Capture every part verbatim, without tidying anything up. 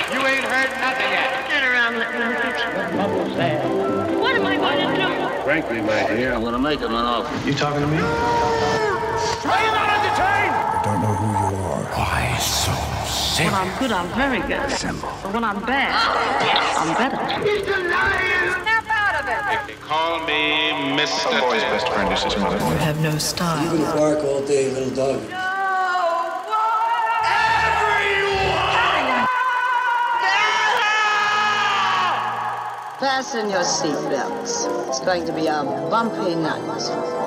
You ain't heard nothing yet. Turn around, let me look at you. Bubble's there. What am I going to do? Frankly, my dear, I'm gonna make him an offer. You talking to me? Are you not entertained? I don't know who you are. Why so serious? When I'm good, I'm very good. Assemble. But when I'm bad, I'm better. He's a liar. Snap out of it. They call me Mister Some boy's best friend is his mother. You have no style. You can bark all day, little dog. Fasten your seatbelts. It's going to be a bumpy night.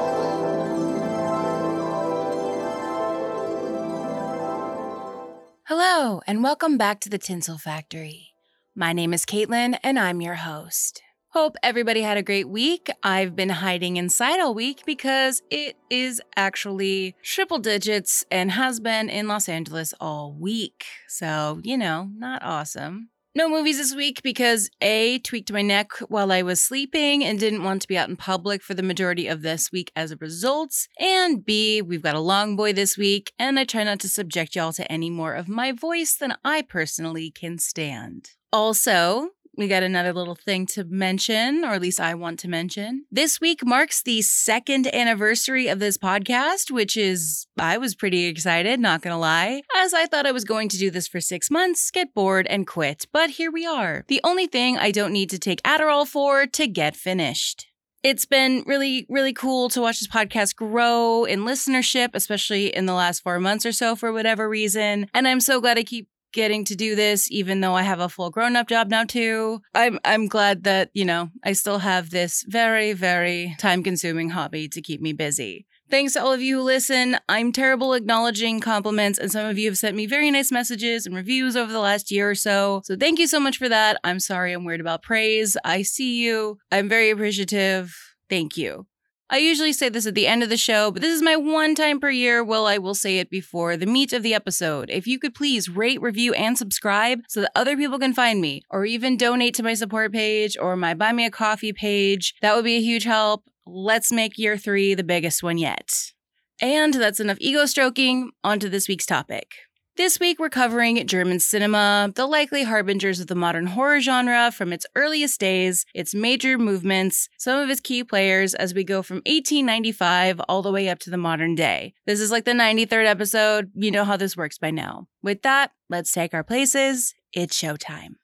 Hello, and welcome back to the Tinsel Factory. My name is Caitlin, and I'm your host. Hope everybody had a great week. I've been hiding inside all week because it is actually triple digits and has been in Los Angeles all week. So, you know, not awesome. No movies this week because A, tweaked my neck while I was sleeping and didn't want to be out in public for the majority of this week as a result. And B, we've got a long boy this week, and I try not to subject y'all to any more of my voice than I personally can stand. Also, we got another little thing to mention, or at least I want to mention. This week marks the second anniversary of this podcast, which is, I was pretty excited, not gonna lie, as I thought I was going to do this for six months, get bored, and quit. But here we are. The only thing I don't need to take Adderall for to get finished. It's been really, really cool to watch this podcast grow in listenership, especially in the last four months or so for whatever reason. And I'm so glad I keep getting to do this, even though I have a full grown-up job now too. I'm I'm glad that, you know, I still have this very, very time-consuming hobby to keep me busy. Thanks to all of you who listen. I'm terrible acknowledging compliments, and some of you have sent me very nice messages and reviews over the last year or so. So thank you so much for that. I'm sorry I'm weird about praise. I see you. I'm very appreciative. Thank you. I usually say this at the end of the show, but this is my one time per year. Well, I will say it before the meat of the episode. If you could please rate, review, and subscribe so that other people can find me, or even donate to my support page or my Buy Me a Coffee page, that would be a huge help. Let's make year three the biggest one yet. And that's enough ego stroking. On to this week's topic. This week, we're covering German cinema, the likely harbingers of the modern horror genre from its earliest days, its major movements, some of its key players as we go from eighteen ninety-five all the way up to the modern day. This is like the ninety-third episode. You know how this works by now. With that, let's take our places. It's showtime.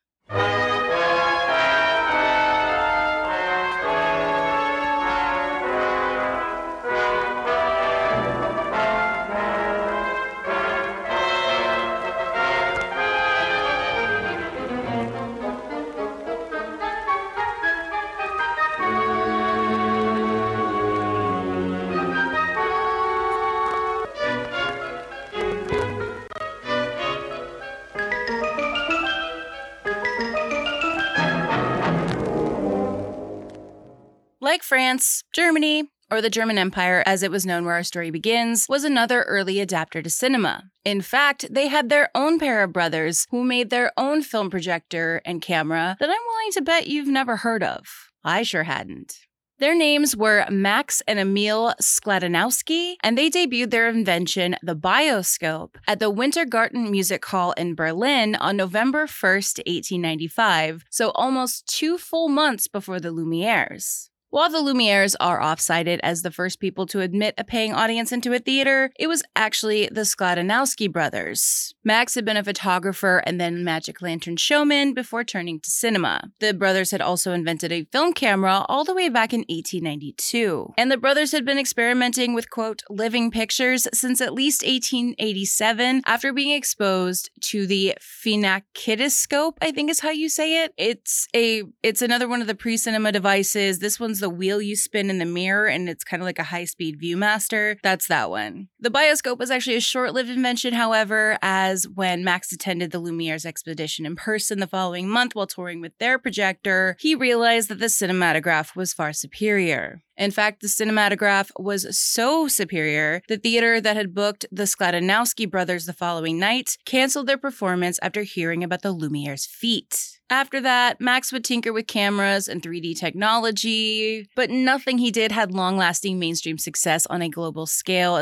Like France, Germany, or the German Empire as it was known where our story begins, was another early adapter to cinema. In fact, they had their own pair of brothers who made their own film projector and camera that I'm willing to bet you've never heard of. I sure hadn't. Their names were Max and Emil Skladanowski, and they debuted their invention, the bioscope, at the Wintergarten Music Hall in Berlin on November first, eighteen ninety-five, so almost two full months before the Lumieres. While the Lumieres are oft-cited as the first people to admit a paying audience into a theater, it was actually the Skladanowski brothers. Max had been a photographer and then magic lantern showman before turning to cinema. The brothers had also invented a film camera all the way back in eighteen ninety-two. And the brothers had been experimenting with, quote, living pictures since at least eighteen eighty-seven after being exposed to the phenakidoscope, I think is how you say it. It's a, it's another one of the pre-cinema devices. This one's the wheel you spin in the mirror, and it's kind of like a high-speed Viewmaster. That's that one. The bioscope was actually a short-lived invention, however, as when Max attended the Lumieres expedition in person the following month while touring with their projector, he realized that the cinematograph was far superior. In fact, the cinematograph was so superior, the theater that had booked the Skladanowski brothers the following night canceled their performance after hearing about the Lumieres' feat. After that, Max would tinker with cameras and three D technology, but nothing he did had long-lasting mainstream success on a global scale as far as filmmaking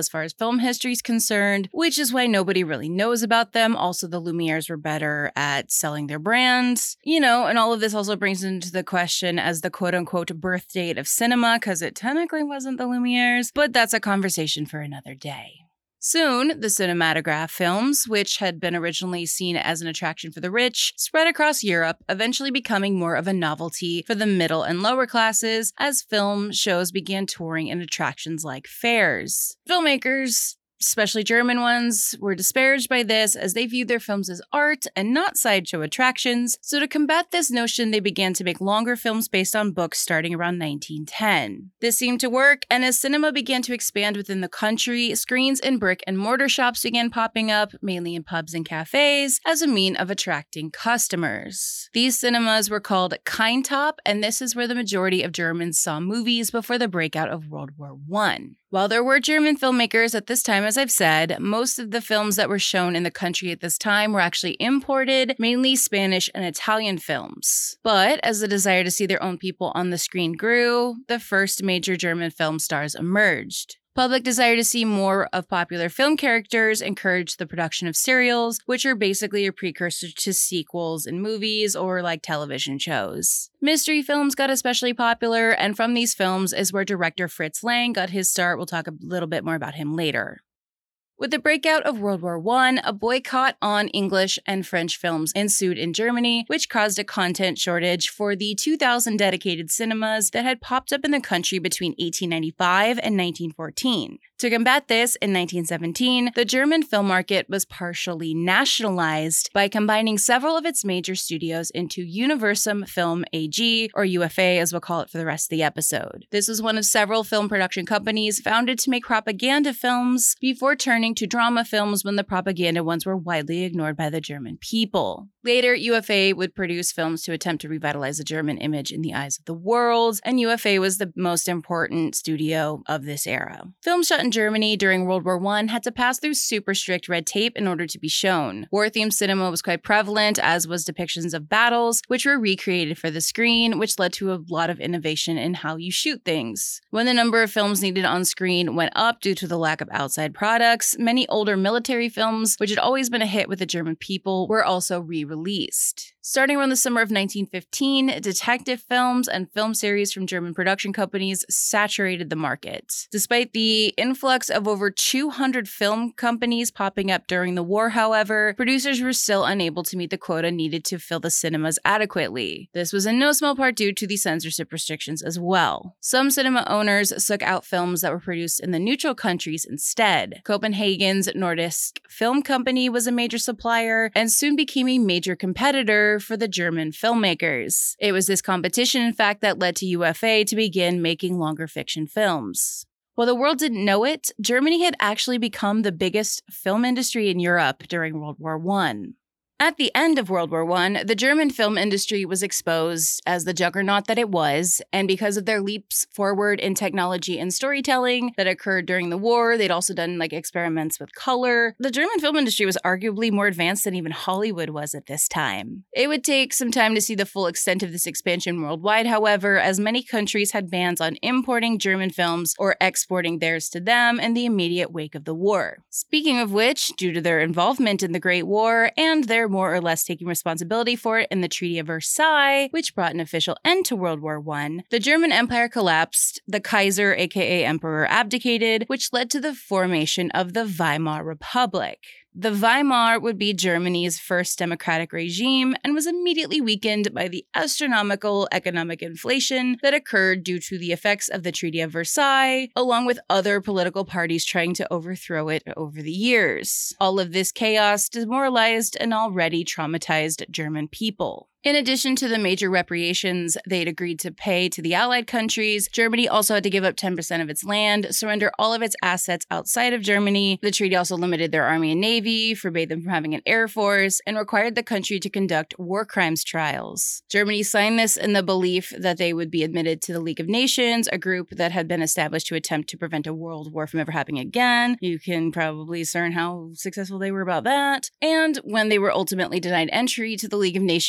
film history is concerned, which is why nobody really knows about them. Also, the Lumieres were better at selling their brands, you know, and all of this also brings into the question as the quote-unquote birth date of cinema, because it technically wasn't the Lumieres, but that's a conversation for another day. Soon, the cinematograph films, which had been originally seen as an attraction for the rich, spread across Europe, eventually becoming more of a novelty for the middle and lower classes as film shows began touring in attractions like fairs. Filmmakers, especially German ones, were disparaged by this as they viewed their films as art and not sideshow attractions, so to combat this notion they began to make longer films based on books starting around nineteen ten. This seemed to work, and as cinema began to expand within the country, screens in brick and mortar shops began popping up, mainly in pubs and cafes, as a mean of attracting customers. These cinemas were called Kindtop, and this is where the majority of Germans saw movies before the breakout of World War One. While there were German filmmakers at this time, as I've said, most of the films that were shown in the country at this time were actually imported, mainly Spanish and Italian films. But as the desire to see their own people on the screen grew, the first major German film stars emerged. Public desire to see more of popular film characters encouraged the production of serials, which are basically a precursor to sequels in movies or like television shows. Mystery films got especially popular, and from these films is where director Fritz Lang got his start. We'll talk a little bit more about him later. With the breakout of World War One, a boycott on English and French films ensued in Germany, which caused a content shortage for the two thousand dedicated cinemas that had popped up in the country between eighteen ninety-five and nineteen fourteen. To combat this, in nineteen seventeen, the German film market was partially nationalized by combining several of its major studios into Universum Film A G, or U F A as we'll call it for the rest of the episode. This was one of several film production companies founded to make propaganda films before turning to drama films when the propaganda ones were widely ignored by the German people. Later, U F A would produce films to attempt to revitalize the German image in the eyes of the world, and U F A was the most important studio of this era. Films shot in Germany during World War One had to pass through super strict red tape in order to be shown. War-themed cinema was quite prevalent, as was depictions of battles, which were recreated for the screen, which led to a lot of innovation in how you shoot things. When the number of films needed on screen went up due to the lack of outside products, many older military films, which had always been a hit with the German people, were also re-released. Starting around the summer of nineteen fifteen, detective films and film series from German production companies saturated the market. Despite the influx of over two hundred film companies popping up during the war, however, producers were still unable to meet the quota needed to fill the cinemas adequately. This was in no small part due to the censorship restrictions as well. Some cinema owners sought out films that were produced in the neutral countries instead. Copenhagen's Nordisk Film Company was a major supplier and soon became a major competitor for the German filmmakers. It was this competition, in fact, that led to U F A to begin making longer fiction films. While the world didn't know it, Germany had actually become the biggest film industry in Europe during World War One. At the end of World War One, the German film industry was exposed as the juggernaut that it was, and because of their leaps forward in technology and storytelling that occurred during the war, they'd also done like experiments with color. The German film industry was arguably more advanced than even Hollywood was at this time. It would take some time to see the full extent of this expansion worldwide, however, as many countries had bans on importing German films or exporting theirs to them in the immediate wake of the war. Speaking of which, due to their involvement in the Great War and their more or less taking responsibility for it in the Treaty of Versailles, which brought an official end to World War One, the German Empire collapsed, the Kaiser, aka Emperor, abdicated, which led to the formation of the Weimar Republic. The Weimar would be Germany's first democratic regime and was immediately weakened by the astronomical economic inflation that occurred due to the effects of the Treaty of Versailles, along with other political parties trying to overthrow it over the years. All of this chaos demoralized an already traumatized German people. In addition to the major reparations they'd agreed to pay to the Allied countries, Germany also had to give up ten percent of its land, surrender all of its assets outside of Germany. The treaty also limited their army and navy, forbade them from having an air force, and required the country to conduct war crimes trials. Germany signed this in the belief that they would be admitted to the League of Nations, a group that had been established to attempt to prevent a world war from ever happening again. You can probably discern how successful they were about that. And when they were ultimately denied entry to the League of Nations, many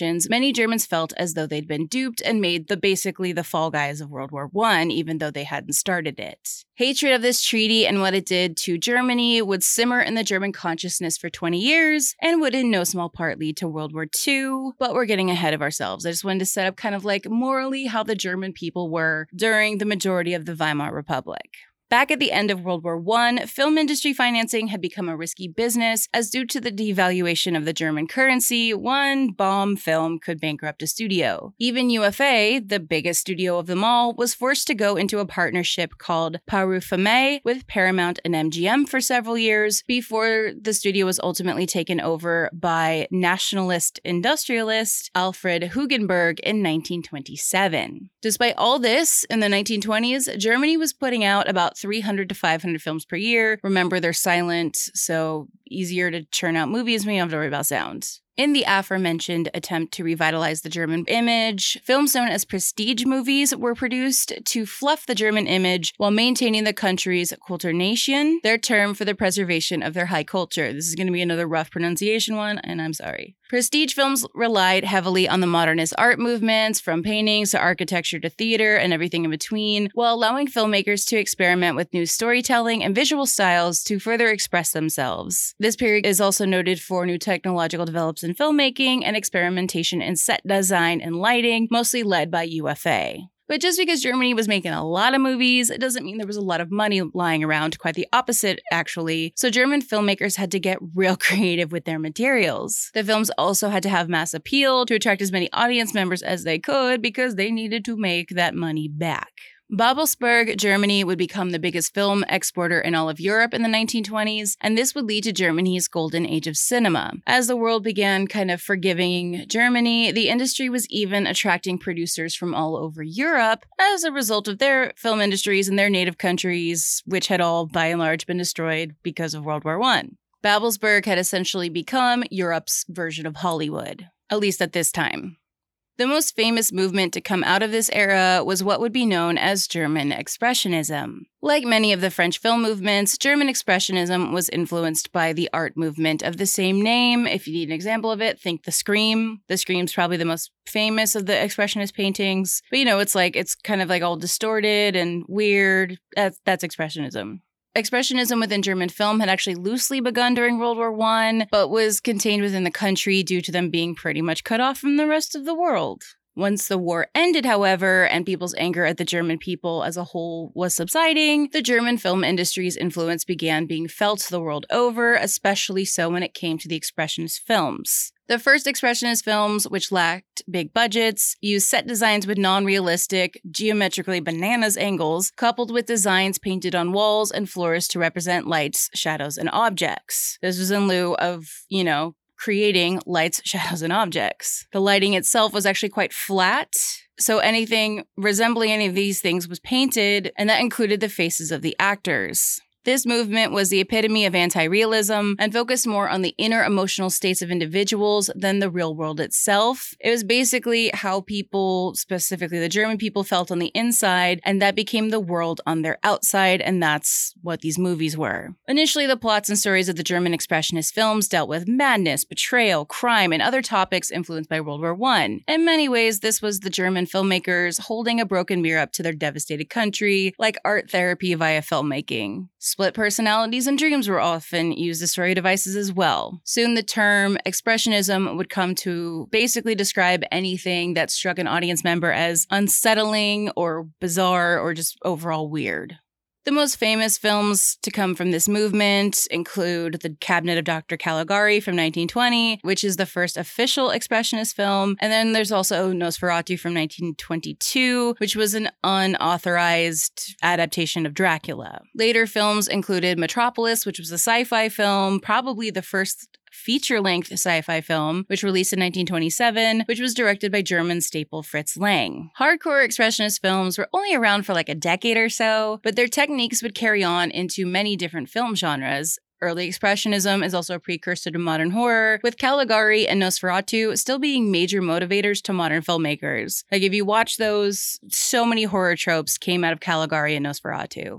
many Germans felt as though they'd been duped and made the basically the fall guys of World War One, even though they hadn't started it. Hatred of this treaty and what it did to Germany would simmer in the German consciousness for twenty years and would in no small part lead to World War Two, but we're getting ahead of ourselves. I just wanted to set up kind of like morally how the German people were during the majority of the Weimar Republic. Back at the end of World War One, film industry financing had become a risky business, as due to the devaluation of the German currency, one bomb film could bankrupt a studio. Even U F A, the biggest studio of them all, was forced to go into a partnership called Parufame with Paramount and M G M for several years before the studio was ultimately taken over by nationalist industrialist Alfred Hugenberg in nineteen twenty-seven. Despite all this, in the nineteen twenties, Germany was putting out about three hundred to five hundred films per year. Remember, they're silent, so easier to churn out movies when you don't have to worry about sound. In the aforementioned attempt to revitalize the German image, films known as prestige movies were produced to fluff the German image while maintaining the country's Kulturnation, their term for the preservation of their high culture. This is going to be another rough pronunciation one, and I'm sorry. Prestige films relied heavily on the modernist art movements, from paintings to architecture to theater and everything in between, while allowing filmmakers to experiment with new storytelling and visual styles to further express themselves. This period is also noted for new technological developments in filmmaking and experimentation in set design and lighting, mostly led by U F A. But just because Germany was making a lot of movies, it doesn't mean there was a lot of money lying around. Quite the opposite, actually. So German filmmakers had to get real creative with their materials. The films also had to have mass appeal to attract as many audience members as they could because they needed to make that money back. Babelsberg, Germany, would become the biggest film exporter in all of Europe in the nineteen twenties, and this would lead to Germany's golden age of cinema. As the world began kind of forgiving Germany, the industry was even attracting producers from all over Europe as a result of their film industries in their native countries, which had all, by and large, been destroyed because of World War One. Babelsberg had essentially become Europe's version of Hollywood, at least at this time. The most famous movement to come out of this era was what would be known as German Expressionism. Like many of the French film movements, German Expressionism was influenced by the art movement of the same name. If you need an example of it, think The Scream. The Scream's probably the most famous of the Expressionist paintings. But you know, it's like, it's kind of like all distorted and weird. That's, that's Expressionism. Expressionism within German film had actually loosely begun during World War One, but was contained within the country due to them being pretty much cut off from the rest of the world. Once the war ended, however, and people's anger at the German people as a whole was subsiding, the German film industry's influence began being felt the world over, especially so when it came to the Expressionist films. The first Expressionist films, which lacked big budgets, used set designs with non-realistic, geometrically bananas angles, coupled with designs painted on walls and floors to represent lights, shadows, and objects. This was in lieu of, you know, creating lights, shadows, and objects. The lighting itself was actually quite flat, so anything resembling any of these things was painted, and that included the faces of the actors. This movement was the epitome of anti-realism and focused more on the inner emotional states of individuals than the real world itself. It was basically how people, specifically the German people, felt on the inside, and that became the world on their outside, and that's what these movies were. Initially, the plots and stories of the German Expressionist films dealt with madness, betrayal, crime, and other topics influenced by World War One. In many ways, this was the German filmmakers holding a broken mirror up to their devastated country, like art therapy via filmmaking. Split personalities and dreams were often used as story devices as well. Soon the term Expressionism would come to basically describe anything that struck an audience member as unsettling or bizarre or just overall weird. The most famous films to come from this movement include The Cabinet of Doctor Caligari from nineteen twenty, which is the first official Expressionist film, and then there's also Nosferatu from nineteen twenty-two, which was an unauthorized adaptation of Dracula. Later films included Metropolis, which was a sci-fi film, probably the first feature-length sci-fi film, which released in nineteen twenty-seven, which was directed by German staple Fritz Lang. Hardcore Expressionist films were only around for like a decade or so, but their techniques would carry on into many different film genres. Early Expressionism is also a precursor to modern horror, with Caligari and Nosferatu still being major motivators to modern filmmakers. Like, if you watch those, so many horror tropes came out of Caligari and Nosferatu.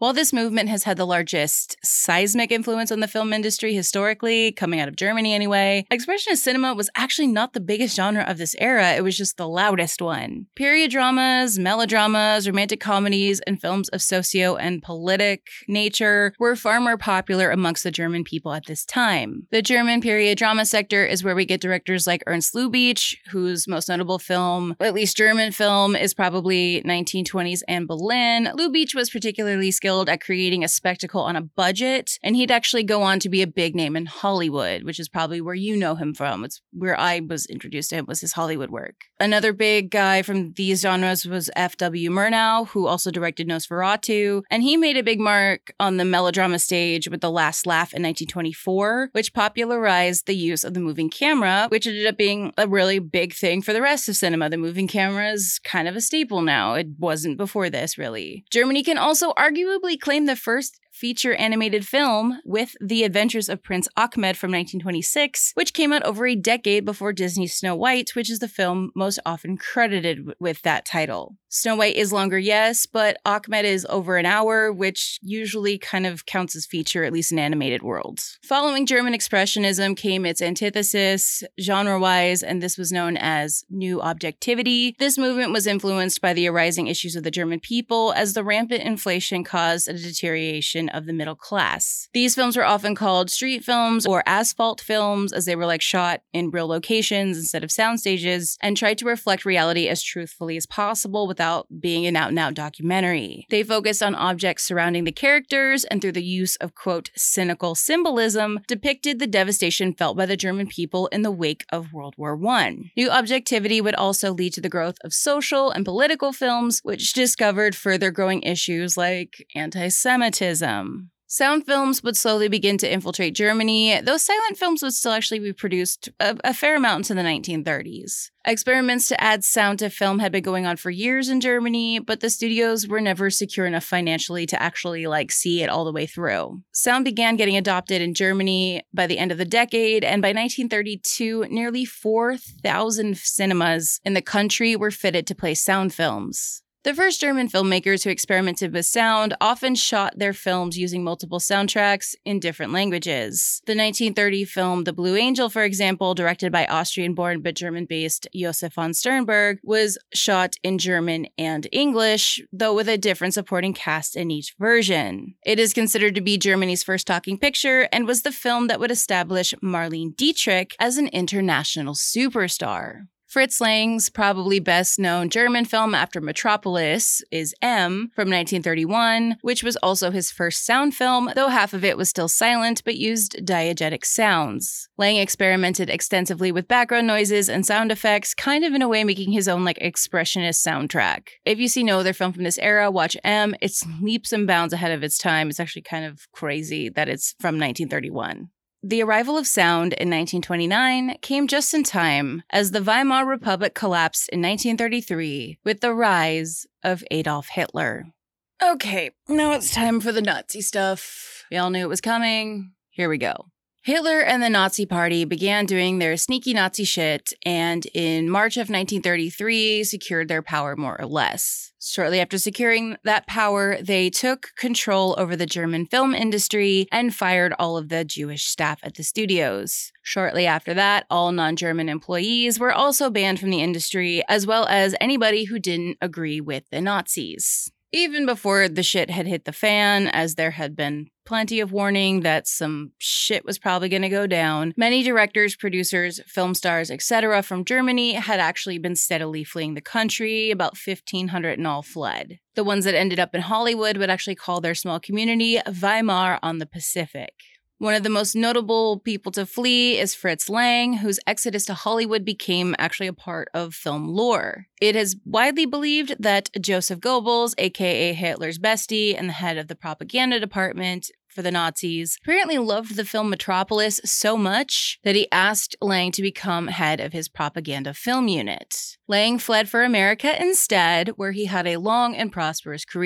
While this movement has had the largest seismic influence on the film industry historically, coming out of Germany anyway, Expressionist cinema was actually not the biggest genre of this era, it was just the loudest one. Period dramas, melodramas, romantic comedies, and films of socio and politic nature were far more popular amongst the German people at this time. The German period drama sector is where we get directors like Ernst Lubitsch, whose most notable film, at least German film, is probably nineteen twenties Anne Boleyn. Lubitsch was particularly skilled at creating a spectacle on a budget, and he'd actually go on to be a big name in Hollywood, which is probably where you know him from. It's where I was introduced to him, was his Hollywood work. Another big guy from these genres was F W Murnau, who also directed Nosferatu, and he made a big mark on the melodrama stage with The Last Laugh in nineteen twenty-four, which popularized the use of the moving camera, which ended up being a really big thing for the rest of cinema. The moving camera is kind of a staple now. It wasn't before this, really. Germany can also arguably claim the first feature animated film with The Adventures of Prince Ahmed from nineteen twenty-six, which came out over a decade before Disney's Snow White, which is the film most often credited w- with that title. Snow White is longer, yes, but Ahmed is over an hour, which usually kind of counts as feature, at least in animated worlds. Following German Expressionism came its antithesis, genre-wise, and this was known as New Objectivity. This movement was influenced by the arising issues of the German people, as the rampant inflation caused a deterioration of the middle class. These films were often called street films or asphalt films, as they were like shot in real locations instead of sound stages, and tried to reflect reality as truthfully as possible without being an out-and-out documentary. They focused on objects surrounding the characters, and through the use of, quote, cynical symbolism, depicted the devastation felt by the German people in the wake of World War One. New Objectivity would also lead to the growth of social and political films, which discovered further growing issues like anti-Semitism. Sound films would slowly begin to infiltrate Germany, though silent films would still actually be produced a, a fair amount into the nineteen thirties. Experiments to add sound to film had been going on for years in Germany, but the studios were never secure enough financially to actually, like, see it all the way through. Sound began getting adopted in Germany by the end of the decade, and by nineteen thirty-two, nearly four thousand cinemas in the country were fitted to play sound films. The first German filmmakers who experimented with sound often shot their films using multiple soundtracks in different languages. The nineteen thirty film The Blue Angel, for example, directed by Austrian-born but German-based Josef von Sternberg, was shot in German and English, though with a different supporting cast in each version. It is considered to be Germany's first talking picture and was the film that would establish Marlene Dietrich as an international superstar. Fritz Lang's probably best known German film after Metropolis is M from nineteen thirty-one, which was also his first sound film, though half of it was still silent but used diegetic sounds. Lang experimented extensively with background noises and sound effects, kind of in a way making his own like expressionist soundtrack. If you see no other film from this era, watch M. It's leaps and bounds ahead of its time. It's actually kind of crazy that it's from nineteen thirty-one. The arrival of sound in nineteen twenty-nine came just in time as the Weimar Republic collapsed in nineteen thirty-three with the rise of Adolf Hitler. Okay, now it's time for the Nazi stuff. We all knew it was coming. Here we go. Hitler and the Nazi Party began doing their sneaky Nazi shit, and in March of nineteen thirty-three secured their power more or less. Shortly after securing that power, they took control over the German film industry and fired all of the Jewish staff at the studios. Shortly after that, all non-German employees were also banned from the industry, as well as anybody who didn't agree with the Nazis. Even before the shit had hit the fan, as there had been plenty of warning that some shit was probably going to go down, many directors, producers, film stars, et cetera from Germany had actually been steadily fleeing the country. About fifteen hundred in all fled. The ones that ended up in Hollywood would actually call their small community Weimar on the Pacific. One of the most notable people to flee is Fritz Lang, whose exodus to Hollywood became actually a part of film lore. It is widely believed that Joseph Goebbels, aka Hitler's bestie and the head of the propaganda department for the Nazis, apparently loved the film Metropolis so much that he asked Lang to become head of his propaganda film unit. Lang fled for America instead, where he had a long and prosperous career.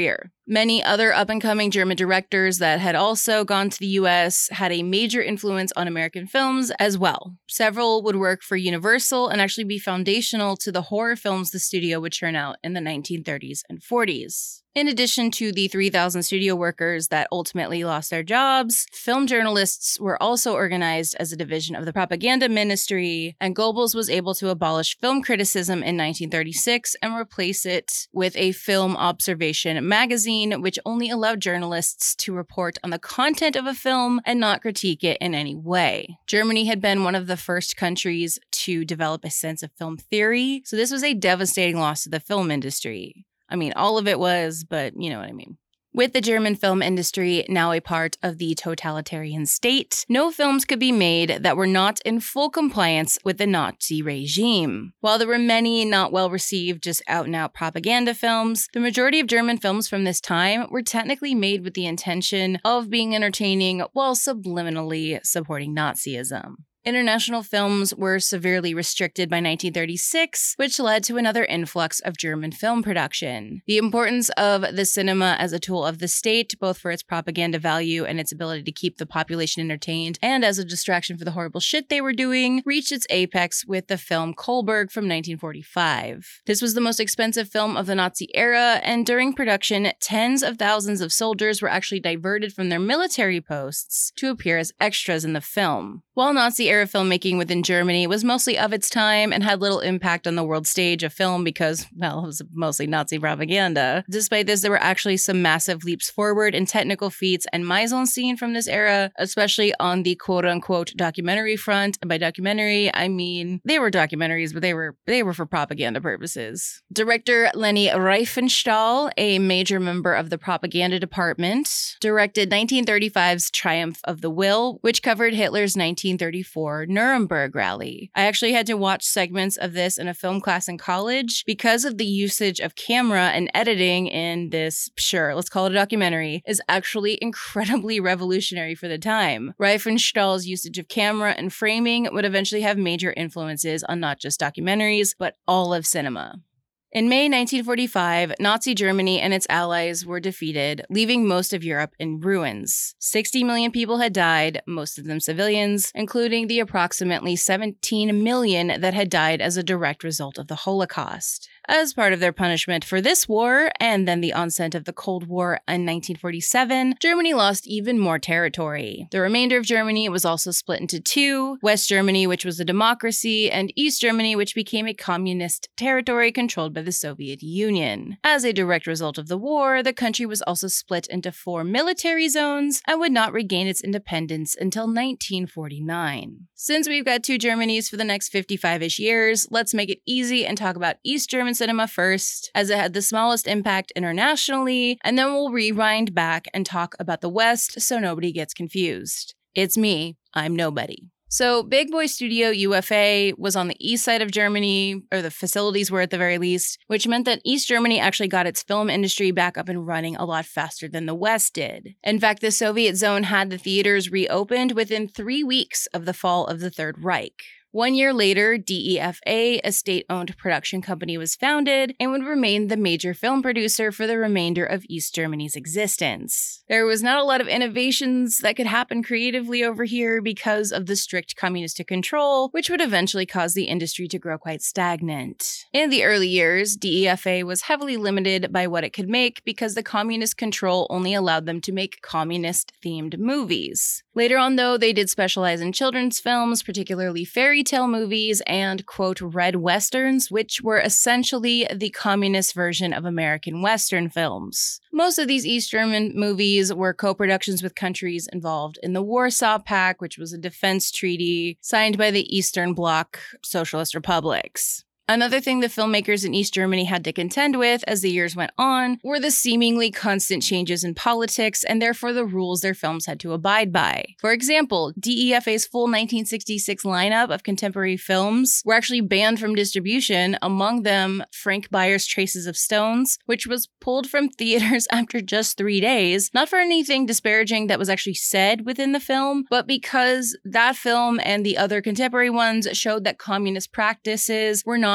Many other up-and-coming German directors that had also gone to the U S had a major influence on American films as well. Several would work for Universal and actually be foundational to the horror films the studio would churn out in the nineteen thirties and forties. In addition to the three thousand studio workers that ultimately lost their jobs, film journalists were also organized as a division of the propaganda ministry, and Goebbels was able to abolish film criticism in nineteen thirty-six and replace it with a film observation magazine, which only allowed journalists to report on the content of a film and not critique it in any way. Germany had been one of the first countries to develop a sense of film theory, so this was a devastating loss to the film industry. I mean, all of it was, but you know what I mean. With the German film industry now a part of the totalitarian state, no films could be made that were not in full compliance with the Nazi regime. While there were many not well-received, just out-and-out propaganda films, the majority of German films from this time were technically made with the intention of being entertaining while subliminally supporting Nazism. International films were severely restricted by nineteen thirty-six, which led to another influx of German film production. The importance of the cinema as a tool of the state, both for its propaganda value and its ability to keep the population entertained, and as a distraction for the horrible shit they were doing, reached its apex with the film Kohlberg from nineteen forty-five. This was the most expensive film of the Nazi era, and during production, tens of thousands of soldiers were actually diverted from their military posts to appear as extras in the film. While Nazi-era filmmaking within Germany was mostly of its time and had little impact on the world stage of film because, well, it was mostly Nazi propaganda. Despite this, there were actually some massive leaps forward in technical feats and mise-en-scene from this era, especially on the quote-unquote documentary front. And by documentary, I mean they were documentaries, but they were they were for propaganda purposes. Director Leni Riefenstahl, a major member of the propaganda department, directed nineteen thirty-five's Triumph of the Will, which covered Hitler's nineteen thirty-four Nuremberg rally. I actually had to watch segments of this in a film class in college because of the usage of camera and editing in this, sure, let's call it a documentary, is actually incredibly revolutionary for the time. Riefenstahl's usage of camera and framing would eventually have major influences on not just documentaries, but all of cinema. In May nineteen forty-five, Nazi Germany and its allies were defeated, leaving most of Europe in ruins. sixty million people had died, most of them civilians, including the approximately seventeen million that had died as a direct result of the Holocaust. As part of their punishment for this war, and then the onset of the Cold War in nineteen forty-seven, Germany lost even more territory. The remainder of Germany was also split into two: West Germany, which was a democracy, and East Germany, which became a communist territory controlled by the Soviet Union. As a direct result of the war, the country was also split into four military zones and would not regain its independence until nineteen forty-nine. Since we've got two Germanys for the next fifty-five-ish years, let's make it easy and talk about East German cinema first, as it had the smallest impact internationally, and then we'll rewind back and talk about the West so nobody gets confused. It's me, I'm nobody. So Big Boy Studio U F A was on the east side of Germany, or the facilities were at the very least, which meant that East Germany actually got its film industry back up and running a lot faster than the West did. In fact, the Soviet zone had the theaters reopened within three weeks of the fall of the Third Reich. One year later, D E F A, a state-owned production company, was founded and would remain the major film producer for the remainder of East Germany's existence. There was not a lot of innovations that could happen creatively over here because of the strict communistic control, which would eventually cause the industry to grow quite stagnant. In the early years, D E F A was heavily limited by what it could make because the communist control only allowed them to make communist-themed movies. Later on, though, they did specialize in children's films, particularly fairy tale movies and, quote, red westerns, which were essentially the communist version of American Western films. Most of these East German movies were co-productions with countries involved in the Warsaw Pact, which was a defense treaty signed by the Eastern Bloc socialist republics. Another thing the filmmakers in East Germany had to contend with as the years went on were the seemingly constant changes in politics and therefore the rules their films had to abide by. For example, D E F A's full nineteen sixty-six lineup of contemporary films were actually banned from distribution, among them Frank Bayer's Traces of Stones, which was pulled from theaters after just three days, not for anything disparaging that was actually said within the film, but because that film and the other contemporary ones showed that communist practices were not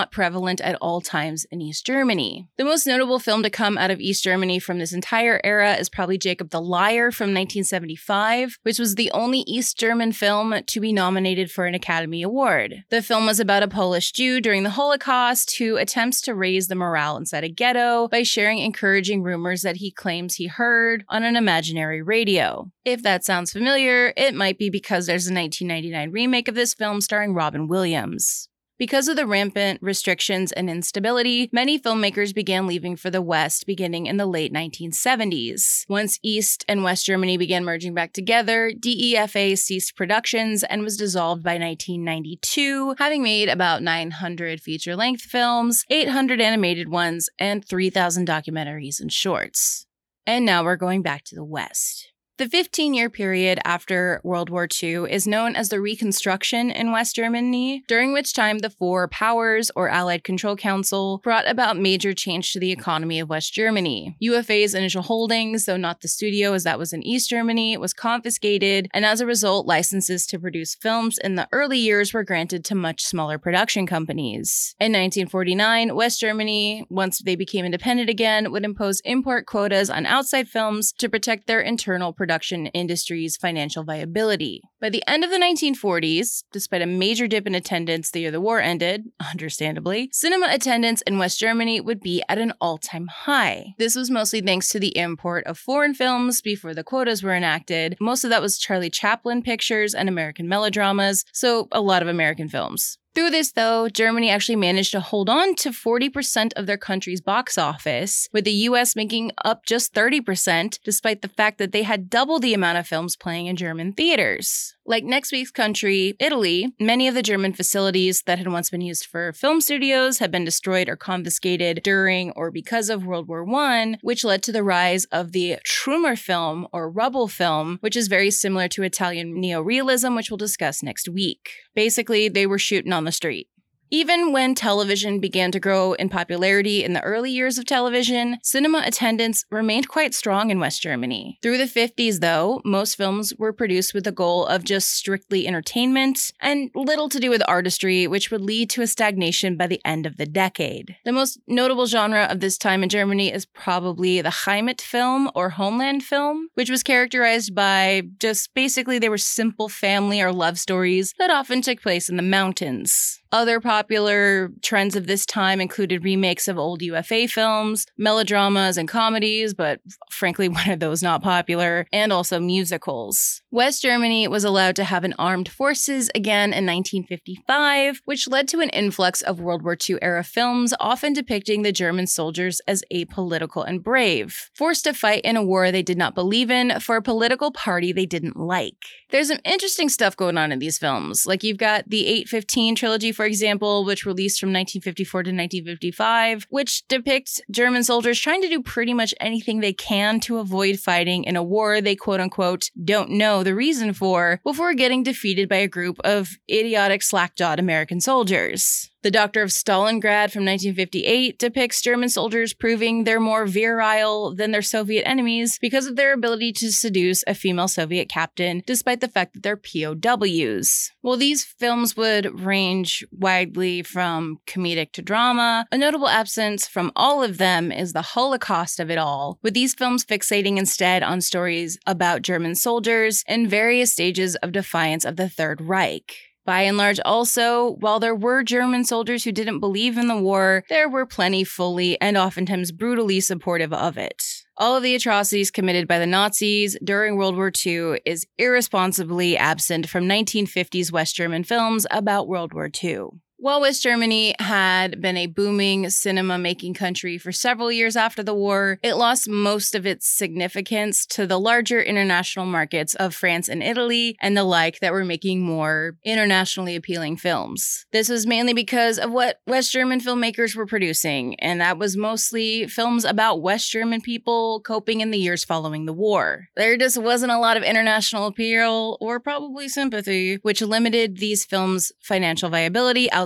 not prevalent at all times in East Germany. The most notable film to come out of East Germany from this entire era is probably Jacob the Liar from nineteen seventy-five, which was the only East German film to be nominated for an Academy Award. The film was about a Polish Jew during the Holocaust who attempts to raise the morale inside a ghetto by sharing encouraging rumors that he claims he heard on an imaginary radio. If that sounds familiar, it might be because there's a nineteen ninety-nine remake of this film starring Robin Williams. Because of the rampant restrictions and instability, many filmmakers began leaving for the West beginning in the late nineteen seventies. Once East and West Germany began merging back together, D E F A ceased productions and was dissolved by nineteen ninety-two, having made about nine hundred feature-length films, eight hundred animated ones, and three thousand documentaries and shorts. And now we're going back to the West. The fifteen-year period after World War Two is known as the Reconstruction in West Germany, during which time the Four Powers, or Allied Control Council, brought about major change to the economy of West Germany. U F A's initial holdings, though not the studio as that was in East Germany, was confiscated, and as a result, licenses to produce films in the early years were granted to much smaller production companies. In nineteen forty-nine, West Germany, once they became independent again, would impose import quotas on outside films to protect their internal production industry's financial viability. By the end of the nineteen forties, despite a major dip in attendance the year the war ended, understandably, cinema attendance in West Germany would be at an all-time high. This was mostly thanks to the import of foreign films before the quotas were enacted. Most of that was Charlie Chaplin pictures and American melodramas, so a lot of American films. Through this, though, Germany actually managed to hold on to forty percent of their country's box office, with the U S making up just thirty percent, despite the fact that they had double the amount of films playing in German theaters. Like next week's country, Italy, many of the German facilities that had once been used for film studios had been destroyed or confiscated during or because of World War One, which led to the rise of the Trümmerfilm, or rubble film, which is very similar to Italian neorealism, which we'll discuss next week. Basically, they were shooting on the street. Even when television began to grow in popularity in the early years of television, cinema attendance remained quite strong in West Germany. Through the fifties, though, most films were produced with the goal of just strictly entertainment and little to do with artistry, which would lead to a stagnation by the end of the decade. The most notable genre of this time in Germany is probably the Heimat film, or homeland film, which was characterized by just basically they were simple family or love stories that often took place in the mountains. Other popular trends of this time included remakes of old U F A films, melodramas and comedies, but frankly, one of those not popular, and also musicals. West Germany was allowed to have an armed forces again in nineteen fifty-five, which led to an influx of World War Two era films, often depicting the German soldiers as apolitical and brave, forced to fight in a war they did not believe in for a political party they didn't like. There's some interesting stuff going on in these films, like you've got the eight fifteen trilogy, for example, which released from nineteen fifty-four to nineteen fifty-five, which depicts German soldiers trying to do pretty much anything they can to avoid fighting in a war they quote-unquote don't know the reason for before getting defeated by a group of idiotic slack-jawed American soldiers. The Doctor of Stalingrad from nineteen fifty-eight depicts German soldiers proving they're more virile than their Soviet enemies because of their ability to seduce a female Soviet captain, despite the fact that they're P O Ws. While these films would range widely from comedic to drama, a notable absence from all of them is the Holocaust of it all, with these films fixating instead on stories about German soldiers in various stages of defiance of the Third Reich. By and large also, while there were German soldiers who didn't believe in the war, there were plenty fully and oftentimes brutally supportive of it. All of the atrocities committed by the Nazis during World War Two is irresponsibly absent from nineteen fifties West German films about World War Two. While West Germany had been a booming cinema-making country for several years after the war, it lost most of its significance to the larger international markets of France and Italy and the like that were making more internationally appealing films. This was mainly because of what West German filmmakers were producing, and that was mostly films about West German people coping in the years following the war. There just wasn't a lot of international appeal or probably sympathy, which limited these films' financial viability outside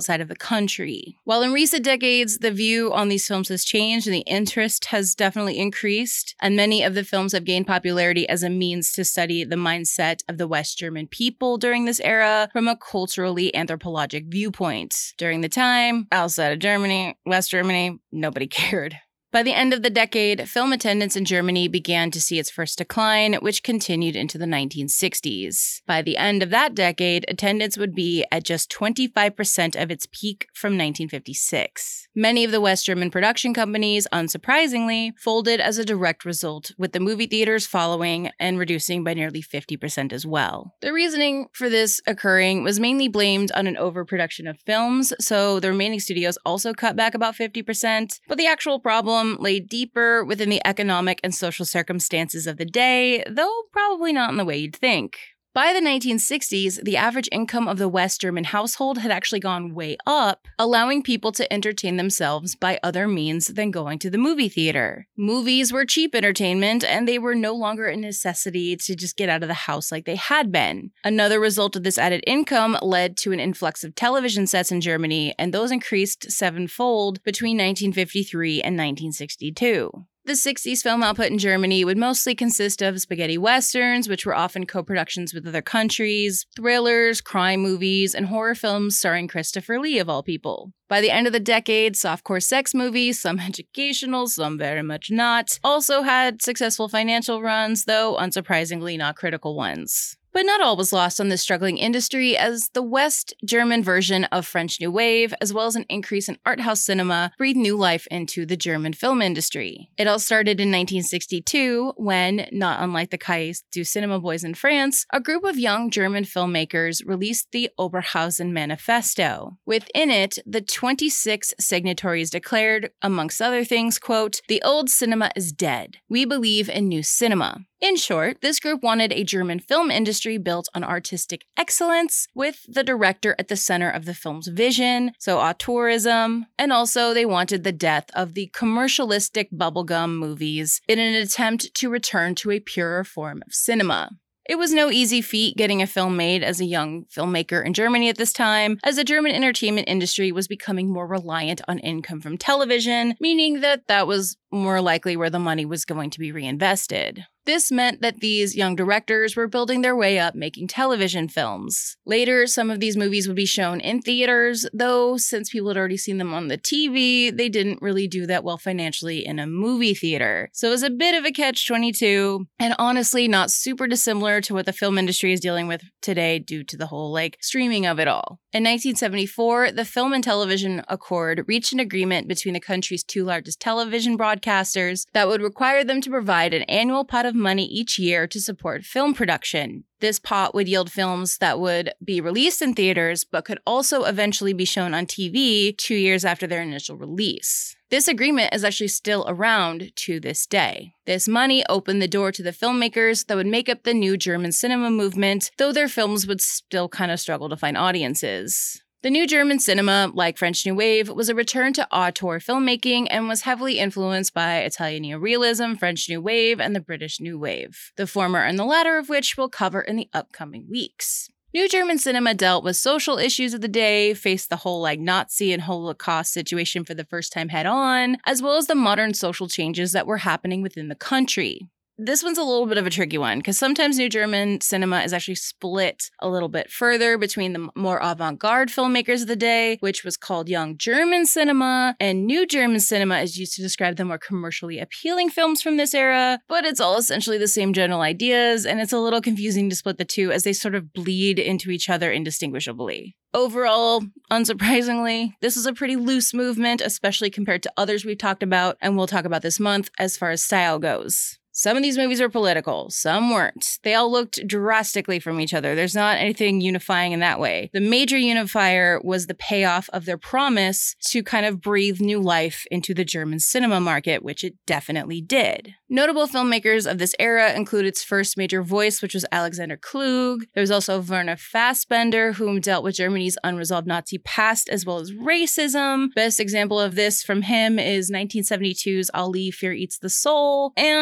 outside of the country. While in recent decades, the view on these films has changed and the interest has definitely increased, and many of the films have gained popularity as a means to study the mindset of the West German people during this era from a culturally anthropologic viewpoint. During the time, outside of Germany, West Germany, nobody cared. By the end of the decade, film attendance in Germany began to see its first decline, which continued into the nineteen sixties. By the end of that decade, attendance would be at just twenty-five percent of its peak from nineteen fifty-six. Many of the West German production companies, unsurprisingly, folded as a direct result, with the movie theaters following and reducing by nearly fifty percent as well. The reasoning for this occurring was mainly blamed on an overproduction of films, so the remaining studios also cut back about fifty percent, but the actual problem lay deeper within the economic and social circumstances of the day, though probably not in the way you'd think. By the nineteen sixties, the average income of the West German household had actually gone way up, allowing people to entertain themselves by other means than going to the movie theater. Movies were cheap entertainment, and they were no longer a necessity to just get out of the house like they had been. Another result of this added income led to an influx of television sets in Germany, and those increased sevenfold between nineteen fifty-three and nineteen sixty-two. The sixties film output in Germany would mostly consist of spaghetti westerns, which were often co-productions with other countries, thrillers, crime movies, and horror films starring Christopher Lee, of all people. By the end of the decade, softcore sex movies, some educational, some very much not, also had successful financial runs, though unsurprisingly not critical ones. But not all was lost on this struggling industry, as the West German version of French New Wave, as well as an increase in art house cinema, breathed new life into the German film industry. It all started in nineteen sixty-two, when, not unlike the Cahiers du Cinema Boys in France, a group of young German filmmakers released the Oberhausen Manifesto. Within it, the twenty-six signatories declared, amongst other things, quote, "The old cinema is dead. We believe in new cinema." In short, this group wanted a German film industry built on artistic excellence, with the director at the center of the film's vision, so auteurism, and also they wanted the death of the commercialistic bubblegum movies in an attempt to return to a purer form of cinema. It was no easy feat getting a film made as a young filmmaker in Germany at this time, as the German entertainment industry was becoming more reliant on income from television, meaning that that was more likely where the money was going to be reinvested. This meant that these young directors were building their way up making television films. Later, some of these movies would be shown in theaters, though since people had already seen them on the T V, they didn't really do that well financially in a movie theater. So it was a bit of a catch twenty-two, and honestly not super dissimilar to what the film industry is dealing with today due to the whole, like, streaming of it all. In nineteen seventy-four, the Film and Television Accord reached an agreement between the country's two largest television broadcasters that would require them to provide an annual pot of money each year to support film production. This pot would yield films that would be released in theaters, but could also eventually be shown on T V two years after their initial release. This agreement is actually still around to this day. This money opened the door to the filmmakers that would make up the new German cinema movement, though their films would still kind of struggle to find audiences. The new German cinema, like French New Wave, was a return to auteur filmmaking and was heavily influenced by Italian neorealism, French New Wave, and the British New Wave, the former and the latter of which we'll cover in the upcoming weeks. New German cinema dealt with social issues of the day, faced the whole like Nazi and Holocaust situation for the first time head on, as well as the modern social changes that were happening within the country. This one's a little bit of a tricky one, because sometimes New German cinema is actually split a little bit further between the more avant-garde filmmakers of the day, which was called Young German Cinema, and New German Cinema is used to describe the more commercially appealing films from this era, but it's all essentially the same general ideas, and it's a little confusing to split the two as they sort of bleed into each other indistinguishably. Overall, unsurprisingly, this is a pretty loose movement, especially compared to others we've talked about, and we'll talk about this month as far as style goes. Some of these movies were political, some weren't. They all looked drastically from each other. There's not anything unifying in that way. The major unifier was the payoff of their promise to kind of breathe new life into the German cinema market, which it definitely did. Notable filmmakers of this era include its first major voice, which was Alexander Klug. There was also Werner Fassbender, whom dealt with Germany's unresolved Nazi past as well as racism. Best example of this from him is nineteen seventy-two's Ali, Fear Eats the Soul. And of course,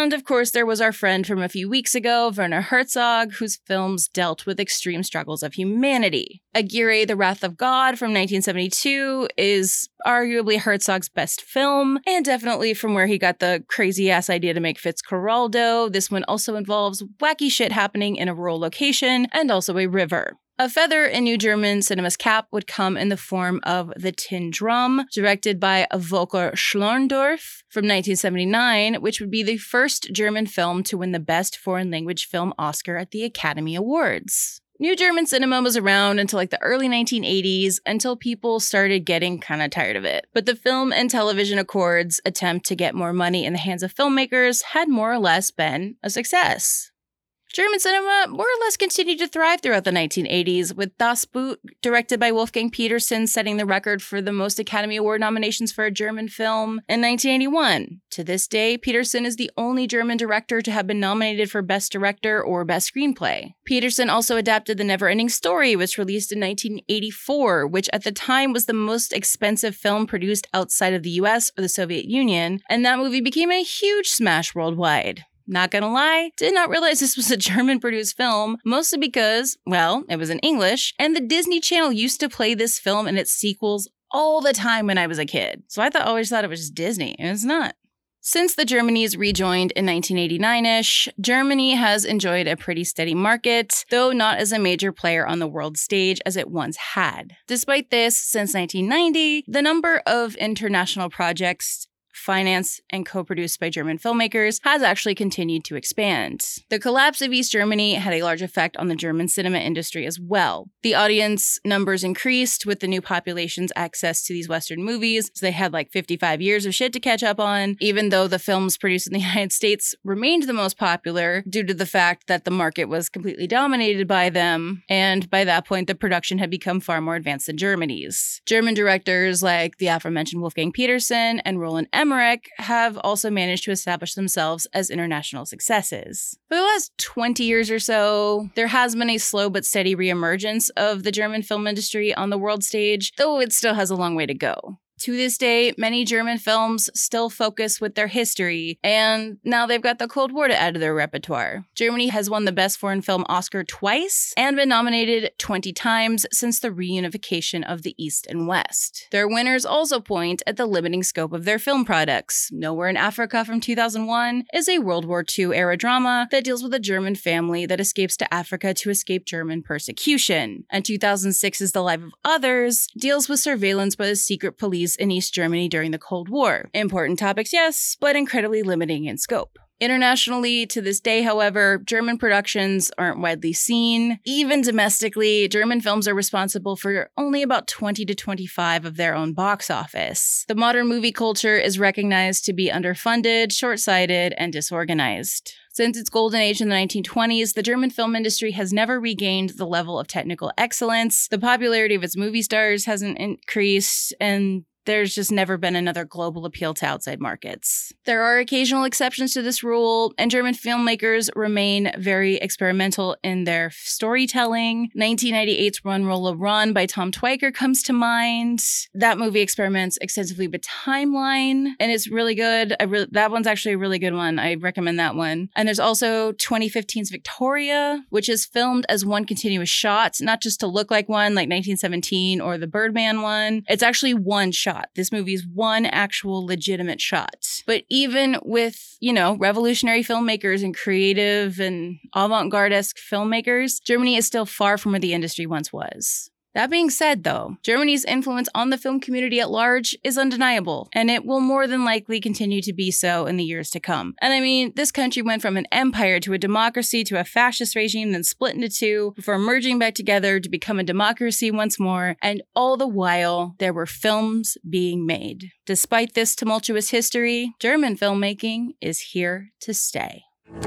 course, there was our friend from a few weeks ago, Werner Herzog, whose films dealt with extreme struggles of humanity. Aguirre, The Wrath of God from nineteen seventy-two is arguably Herzog's best film, and definitely from where he got the crazy-ass idea to make Fitzcarraldo. This one also involves wacky shit happening in a rural location and also a river. A feather in New German cinema's cap would come in the form of The Tin Drum, directed by Volker Schlöndorff from nineteen seventy-nine, which would be the first German film to win the Best Foreign Language Film Oscar at the Academy Awards. New German cinema was around until like the early nineteen eighties, until people started getting kind of tired of it. But the Film and Television Accords' attempt to get more money in the hands of filmmakers had more or less been a success. German cinema more or less continued to thrive throughout the nineteen eighties, with Das Boot, directed by Wolfgang Petersen, setting the record for the most Academy Award nominations for a German film in nineteen eighty-one. To this day, Petersen is the only German director to have been nominated for Best Director or Best Screenplay. Petersen also adapted The Never-Ending Story, which released in nineteen eighty-four, which at the time was the most expensive film produced outside of the U S or the Soviet Union, and that movie became a huge smash worldwide. Not gonna lie, did not realize this was a German-produced film, mostly because, well, it was in English, and the Disney Channel used to play this film and its sequels all the time when I was a kid. So I thought, always thought it was just Disney, and it's not. Since the Germanies rejoined in nineteen eighty-nine-ish, Germany has enjoyed a pretty steady market, though not as a major player on the world stage as it once had. Despite this, since nineteen ninety, the number of international projects financed and co-produced by German filmmakers, has actually continued to expand. The collapse of East Germany had a large effect on the German cinema industry as well. The audience numbers increased with the new population's access to these Western movies, so they had like fifty-five years of shit to catch up on, even though the films produced in the United States remained the most popular due to the fact that the market was completely dominated by them, and by that point the production had become far more advanced than Germany's. German directors like the aforementioned Wolfgang Petersen and Roland Emmerich have also managed to establish themselves as international successes. For the last twenty years or so, there has been a slow but steady reemergence of the German film industry on the world stage, though it still has a long way to go. To this day, many German films still focus with their history, and now they've got the Cold War to add to their repertoire. Germany has won the Best Foreign Film Oscar twice and been nominated twenty times since the reunification of the East and West. Their winners also point at the limiting scope of their film products. Nowhere in Africa from two thousand one is a World War Two era drama that deals with a German family that escapes to Africa to escape German persecution. And two thousand six is The Life of Others deals with surveillance by the secret police in East Germany during the Cold War. Important topics, yes, but incredibly limiting in scope. Internationally, to this day, however, German productions aren't widely seen. Even domestically, German films are responsible for only about twenty to twenty-five of their own box office. The modern movie culture is recognized to be underfunded, short-sighted, and disorganized. Since its golden age in the nineteen twenties, the German film industry has never regained the level of technical excellence, the popularity of its movie stars hasn't increased, and there's just never been another global appeal to outside markets. There are occasional exceptions to this rule, and German filmmakers remain very experimental in their storytelling. nineteen ninety-eight's Run, Rolla Run by Tom Tykwer comes to mind. That movie experiments extensively with timeline, and it's really good. I re- that one's actually a really good one. I recommend that one. And there's also twenty fifteen's Victoria, which is filmed as one continuous shot, not just to look like one like nineteen seventeen or the Birdman one. It's actually one shot. This movie is one actual legitimate shot. But even with, you know, revolutionary filmmakers and creative and avant-garde-esque filmmakers, Germany is still far from where the industry once was. That being said, though, Germany's influence on the film community at large is undeniable, and it will more than likely continue to be so in the years to come. And I mean, this country went from an empire to a democracy to a fascist regime, then split into two, before merging back together to become a democracy once more, and all the while, there were films being made. Despite this tumultuous history, German filmmaking is here to stay.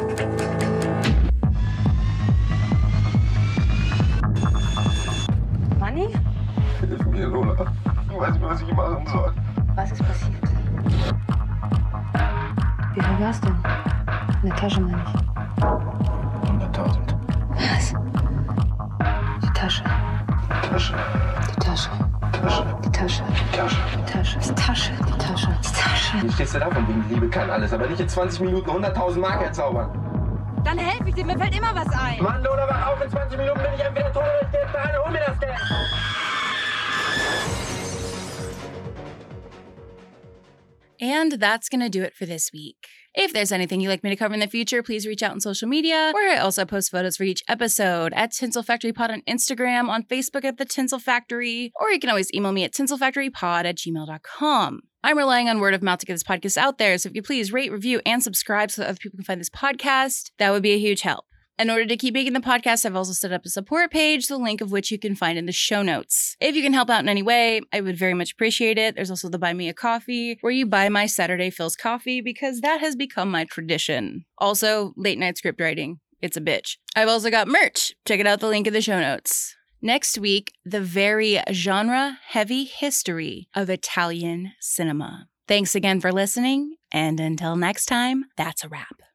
Manni? Hilf mir, Lola. Ich weiß nicht, was ich machen soll. Was ist passiert? Wie viel war's denn? In der Tasche, meine ich. hunderttausend. Was? Die Tasche. Tasche. Die Tasche. Die Tasche. Die Tasche. Die Tasche. Die Tasche. Die Tasche. Die Tasche. Wie stehst du da von wegen Liebe kann alles, aber nicht in zwanzig Minuten hunderttausend Mark herzaubern? Dann helfe ich dir, mir fällt immer was ein. Mann, Lola, wach auf, in zwanzig Minuten bin ich entweder tot oder ich geh jetzt nach Hause, hol mir das Geld. And that's going to do it for this week. If there's anything you'd like me to cover in the future, please reach out on social media, where I also post photos for each episode at Tinsel Factory Pod on Instagram, on Facebook at The Tinsel Factory, or you can always email me at tinselfactorypod at gmail dot com. I'm relying on word of mouth to get this podcast out there, so if you please rate, review, and subscribe so that other people can find this podcast, that would be a huge help. In order to keep making the podcast, I've also set up a support page, the link of which you can find in the show notes. If you can help out in any way, I would very much appreciate it. There's also the Buy Me a Coffee, where you buy my Saturday Phil's coffee, because that has become my tradition. Also, late night script writing. It's a bitch. I've also got merch. Check it out, the link in the show notes. Next week, the very genre-heavy history of Italian cinema. Thanks again for listening, and until next time, that's a wrap.